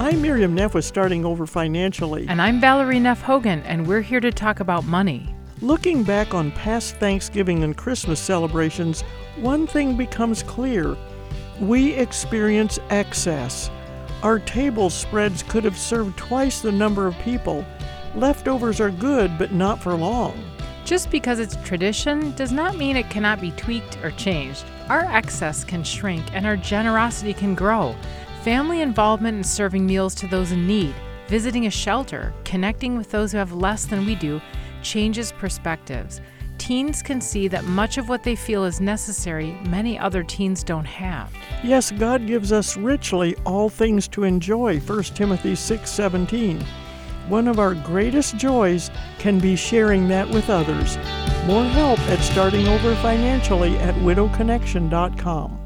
I'm Miriam Neff with Starting Over Financially. And I'm Valerie Neff Hogan, and we're here to talk about money. Looking back on past Thanksgiving and Christmas celebrations, one thing becomes clear. We experience excess. Our table spreads could have served twice the number of people. Leftovers are good, but not for long. Just because it's tradition does not mean it cannot be tweaked or changed. Our excess can shrink and our generosity can grow. Family involvement in serving meals to those in need, visiting a shelter, connecting with those who have less than we do, changes perspectives. Teens can see that much of what they feel is necessary, many other teens don't have. Yes, God gives us richly all things to enjoy, 1 Timothy 6:17. One of our greatest joys can be sharing that with others. More help at Starting Over Financially at widowconnection.com.